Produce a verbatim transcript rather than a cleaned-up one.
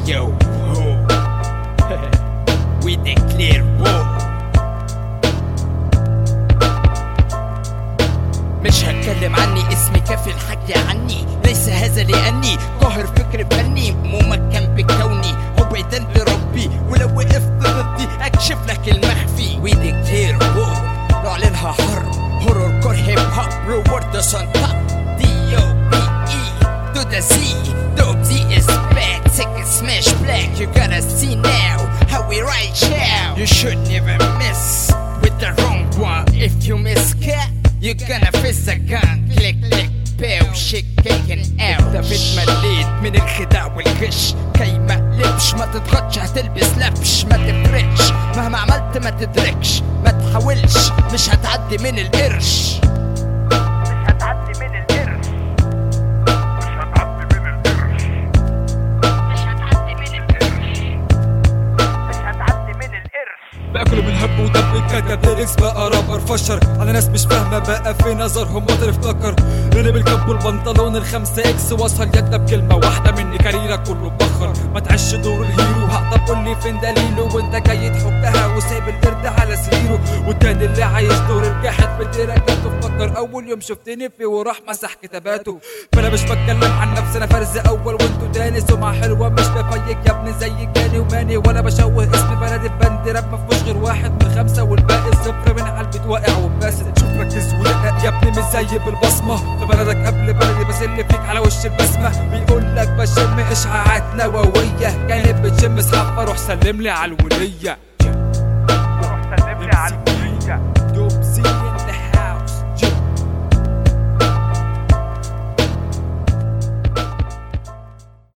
Yo ho we declare war. مش هتكلم عني، اسمي كافي الحكي عني، ليس هذا لأني قاهر فكر فني ممكن بكوني عبيدا لربي، ولو وقفت ضدي اكشف لك المخفي. We declare war نعلنها حرب، هورور كور هيب هوب reward us on top. D O B E to the Z, Dope Z is back, second smash black. You gotta see now how we right now. You should never miss with the wrong one. If you miss cat you're gonna face a gun. Click click باو shit taken out. دفت مليت من الخداع والغش كي ما اقلبش، ما تضغطش هتلبس لبش، ما تفرقش مهما عملت ما تدركش، ما تحاولش مش هتعدي من القرش، مش هتعدي من القرش، مش هتعدي من القرش، مش هتعدي من القرش، مش هتعدي من القرش. باكله من هب ودب كتب ليركس بقى رابر فشر على ناس مش فاهمه بقى في نظرهم مطر افتكر انا بالكب والبنطلون الخمسة اكس وصل يدنا بكلمه واحده مني كاريرك كله بخر. ما تعيش دور الهيرو هقطب قولي فين دليله وانت جاي تحكها وسايب القرد على سريره، والتاني اللي عايش دور الجاحد بديركاته فكر اول يوم شفتني فيه وراح مسح كتاباته. فانا مش بتكلم عن نفسي انا فرز اول وانتو تاني، سمعه حلوه مش بفيك يا ابني زي جاني وماني، ولا بشوه اسم بلدي ببند راب مفهوش غير واحد من خمسه والباقي الصفر من عالبيت واقع وباسد. شوف ركز ودقق يا ابني مش زي بالبصمه في بلدك قبل بلدي بس اللي فيك على وش البسمه بيقول لك بشم اشعاعات نوويه، كانت بتشم سحفه روح سلم لي على الوليه، روح سلم لي على الوليه. دوب زي